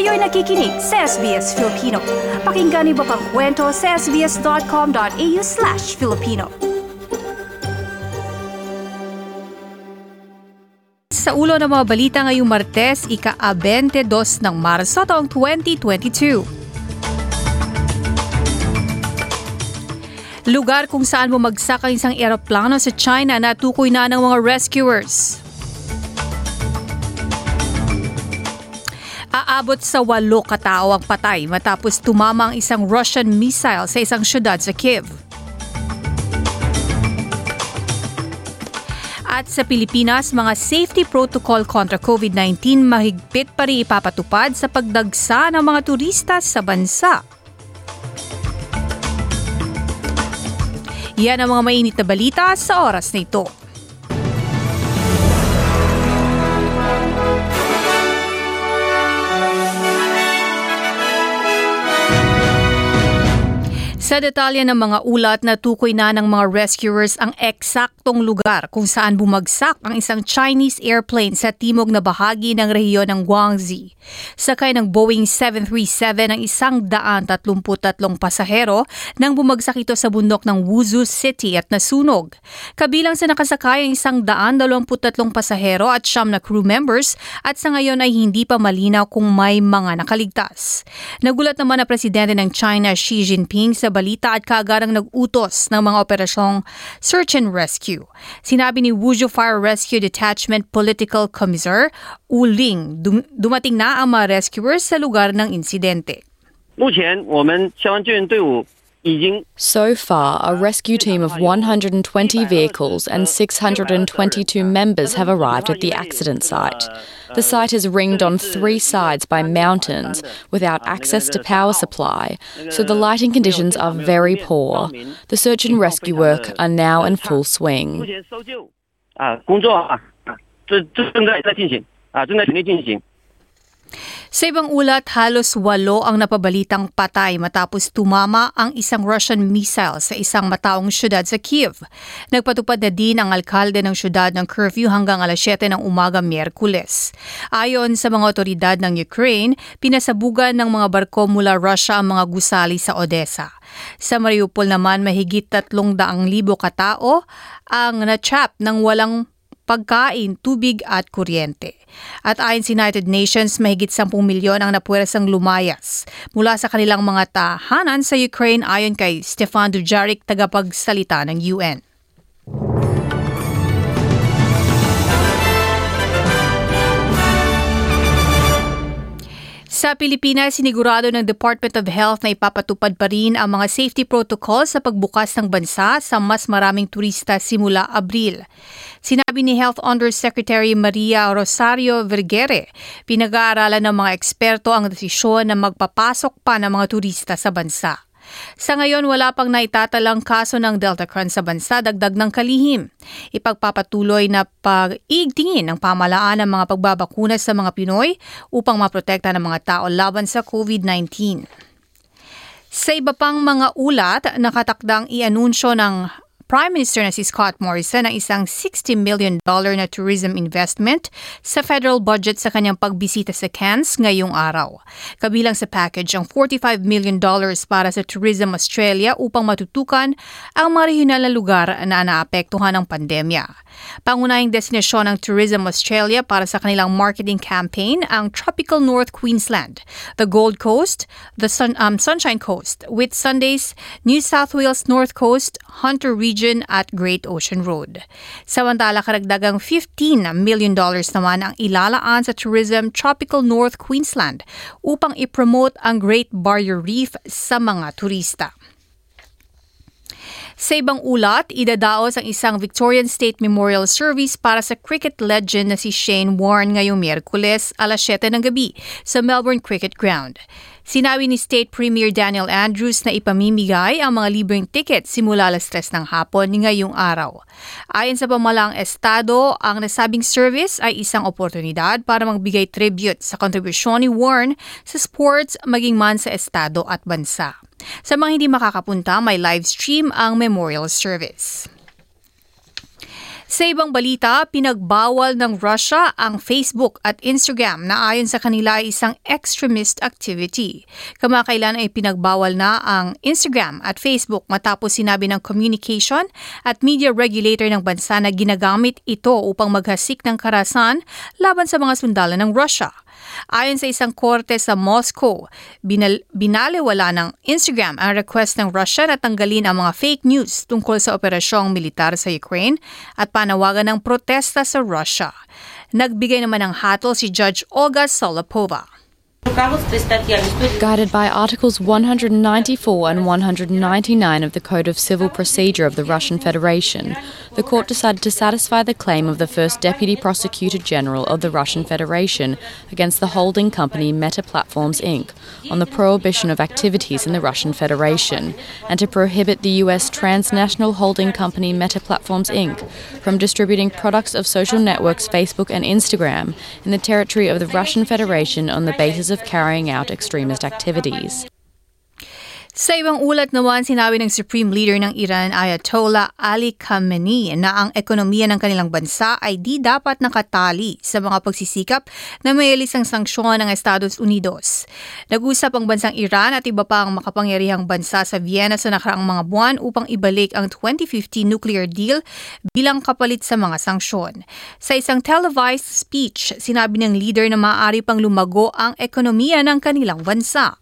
Kayo'y nakikinig sa SBS Filipino. Pakinggan niyo pa ang kwento sa sbs.com.au/Filipino. Sa ulo ng mga balita ngayong Martes, ika-22 ng Marso taong 2022. Lugar kung saan bumagsak ang isang eroplano sa China na tukoy na ng mga rescuers. Aabot sa 8 katao ang patay matapos tumama ang isang Russian missile sa isang syudad sa Kiev. At sa Pilipinas, mga safety protocol kontra COVID-19 mahigpit pa rin ipapatupad sa pagdagsa ng mga turista sa bansa. Yan ang mga mainit na balita sa oras na ito. Sa detalye ng mga ulat na tukoy na ng mga rescuers ang eksaktong lugar kung saan bumagsak ang isang Chinese airplane sa timog na bahagi ng rehiyon ng Guangxi. Sakay ng Boeing 737 ang 133 pasahero nang bumagsak ito sa bundok ng Wuzhou City at nasunog. Kabilang sa nakasakay ang 123 pasahero at 9 na crew members at sa ngayon ay hindi pa malinaw kung may mga nakaligtas. Nagulat naman na presidente ng China Xi Jinping sa balita at kaagarang nag-utos ng mga operasyong search and rescue. Sinabi ni Wuzhou Fire Rescue Detachment Political Commissar Wu Ling, dumating na ang mga rescuers sa lugar ng insidente. So far, a rescue team of 120 vehicles and 622 members have arrived at the accident site. The site is ringed on 3 sides by mountains without access to power supply, so the lighting conditions are very poor. The search and rescue work are now in full swing. Sa ibang ulat, halos 8 ang napabalitang patay matapos tumama ang isang Russian missile sa isang mataong syudad sa Kiev. Nagpatupad na din ang alkalde ng syudad ng curfew hanggang alas 7 ng umaga Miyerkules. Ayon sa mga otoridad ng Ukraine, pinasabugan ng mga barko mula Russia ang mga gusali sa Odessa. Sa Mariupol naman, mahigit 300,000 katao ang na-trap ng walang pagkain, tubig at kuryente. At ayon sa United Nations, mahigit 10 milyon ang napuwersang lumayas mula sa kanilang mga tahanan sa Ukraine ayon kay Stefan Dujarric, tagapagsalita ng UN. Sa Pilipinas, sinigurado ng Department of Health na ipapatupad pa rin ang mga safety protocols sa pagbukas ng bansa sa mas maraming turista simula Abril. Sinabi ni Health Undersecretary Maria Rosario Vergere, pinag-aaralan ng mga eksperto ang desisyon na magpapasok pa ng mga turista sa bansa. Sa ngayon, wala pang naitatalang kaso ng Deltacron sa bansa, dagdag ng kalihim. Ipagpapatuloy na pag-iigtingin ng pamahalaan ng mga pagbabakuna sa mga Pinoy upang maprotekta ng mga tao laban sa COVID-19. Sa iba pang mga ulat, nakatakdang i-anunsyo ng Prime Minister na si Scott Morrison ang isang $60 million na tourism investment sa federal budget sa kanyang pagbisita sa Cairns ngayong araw. Kabilang sa package ang $45 million para sa Tourism Australia upang matutukan ang mga regional na lugar na naapektuhan ng pandemya. Pangunahing destinasyon ng Tourism Australia para sa kanilang marketing campaign ang Tropical North Queensland, the Gold Coast, the Sunshine Coast, Whitsundays, New South Wales North Coast, Hunter Region at Great Ocean Road. Samantala, karagdagang $15 million naman ang ilalaan sa Tourism Tropical North Queensland upang ipromote ang Great Barrier Reef sa mga turista. Sa ibang ulat, idadaos ang isang Victorian State Memorial Service para sa cricket legend na si Shane Warne ngayong Miyerkules alas 7 ng gabi sa Melbourne Cricket Ground. Sinabi ni State Premier Daniel Andrews na ipamimigay ang mga libreng ticket simula alas 3 ng hapon ngayong araw. Ayon sa pamahalaang estado, ang nasabing service ay isang oportunidad para magbigay tribute sa kontribusyon ni Warne sa sports maging man sa estado at bansa. Sa mga hindi makakapunta, may live stream ang memorial service. Sa ibang balita, pinagbawal ng Russia ang Facebook at Instagram na ayon sa kanila ay isang extremist activity. Kamakailan ay pinagbawal na ang Instagram at Facebook matapos sinabi ng Communication at Media Regulator ng bansa na ginagamit ito upang maghasik ng karahasan laban sa mga sundalo ng Russia. Ayon sa isang korte sa Moscow, binaliwala ng Instagram ang request ng Russia na tanggalin ang mga fake news tungkol sa operasyong militar sa Ukraine at panawagan ng protesta sa Russia. Nagbigay naman ng hatol si Judge Olga Solopova. Guided by Articles 194 and 199 of the Code of Civil Procedure of the Russian Federation, the court decided to satisfy the claim of the first Deputy Prosecutor General of the Russian Federation against the holding company Meta Platforms Inc. on the prohibition of activities in the Russian Federation, and to prohibit the US transnational holding company Meta Platforms Inc. from distributing products of social networks Facebook and Instagram in the territory of the Russian Federation on the basis of carrying out extremist activities. Sa ibang ulat naman, sinabi ng Supreme Leader ng Iran, Ayatollah Ali Khamenei, na ang ekonomiya ng kanilang bansa ay di dapat nakatali sa mga pagsisikap na may alisang sanksyon ng Estados Unidos. Nag-usap ang bansang Iran at iba pang makapangyarihang bansa sa Vienna sa nakaraang mga buwan upang ibalik ang 2015 nuclear deal bilang kapalit sa mga sanksyon. Sa isang televised speech, sinabi ng leader na maaari pang lumago ang ekonomiya ng kanilang bansa.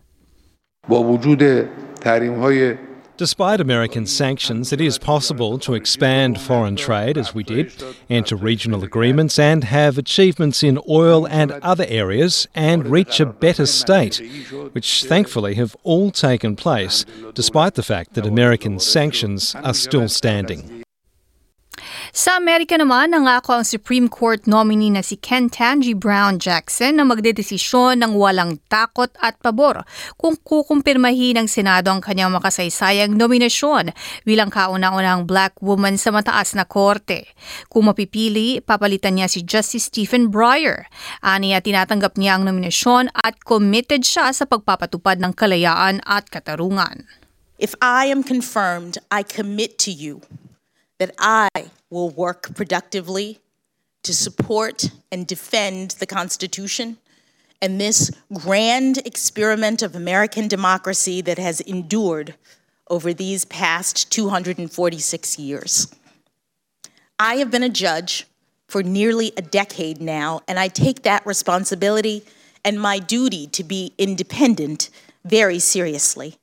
Despite American sanctions, it is possible to expand foreign trade as we did, enter regional agreements and have achievements in oil and other areas and reach a better state, which thankfully have all taken place despite the fact that American sanctions are still standing. Sa Amerika naman, nangako ang Supreme Court nominee na si Ketanji Brown Jackson na magdedesisyon ng walang takot at pabor kung kukumpirmahin ng Senado ang kanyang makasaysayang nominasyon bilang kauna-unahang black woman sa mataas na korte. Kung mapipili, papalitan niya si Justice Stephen Breyer. Aniya, tinatanggap niya ang nominasyon at committed siya sa pagpapatupad ng kalayaan at katarungan. If I am confirmed, I commit to you that I will work productively to support and defend the Constitution and this grand experiment of American democracy that has endured over these past 246 years. I have been a judge for nearly a decade now, and I take that responsibility and my duty to be independent very seriously.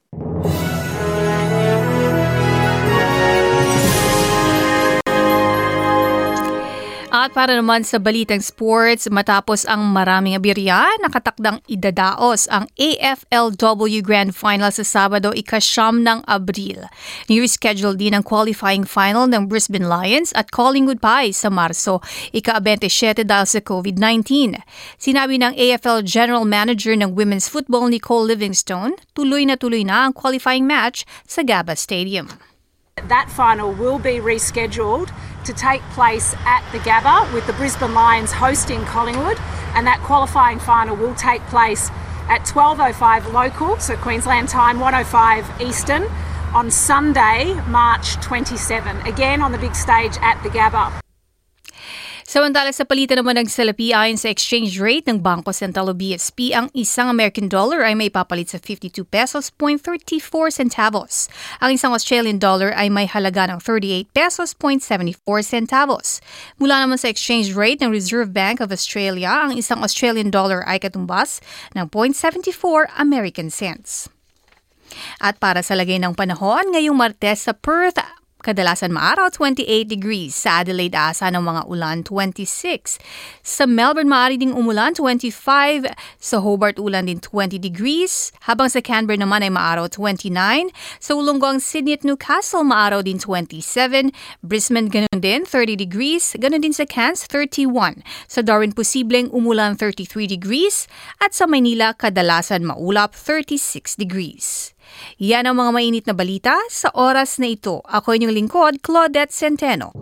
At para naman sa balitang sports, matapos ang maraming abirya, nakatakdang idadaos ang AFLW Grand Final sa Sabado, ika-9 ng Abril. Ni-reschedule din ang qualifying final ng Brisbane Lions at Collingwood Pies sa Marso, ika-27 dahil sa COVID-19. Sinabi ng AFL General Manager ng Women's Football Nicole Livingstone, tuloy na ang qualifying match sa Gabba Stadium. That final will be rescheduled to take place at the Gabba with the Brisbane Lions hosting Collingwood, and that qualifying final will take place at 12:05 local, so Queensland time, 1:05 Eastern, on Sunday, March 27. Again on the big stage at the Gabba. Samantala sa palitan naman ng salapi, ayon sa exchange rate ng Bangko Sentral o BSP, ang isang American dollar ay may papalit sa 52 pesos 34 centavos. Ang isang Australian dollar ay may halaga ng 38 pesos 74 centavos. Mula naman sa exchange rate ng Reserve Bank of Australia, ang isang Australian dollar ay katumbas ng 0.74 American cents. At para sa lagay ng panahon, ngayong Martes sa Perth, kadalasan maaraw, 28 degrees. Sa Adelaide, asa ng mga ulan, 26. Sa Melbourne, maaari ding umulan, 25. Sa Hobart, ulan din, 20 degrees. Habang sa Canberra naman ay maaraw, 29. Sa Wollongong, Sydney at Newcastle, maaraw din, 27. Brisbane, ganun din, 30 degrees. Ganun din sa Cairns, 31. Sa Darwin, posibleng umulan, 33 degrees. At sa Maynila, kadalasan maulap, 36 degrees. Yan ang mga mainit na balita sa oras na ito. Ako inyong lingkod, Claudette Centeno.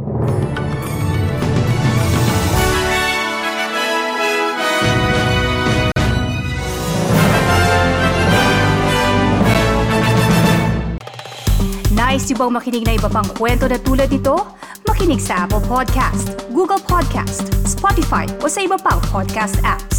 Nice Nais niyo bang makinig na iba pang kwento na tulad ito? Makinig sa Apple Podcast, Google Podcast, Spotify o sa iba pang podcast apps.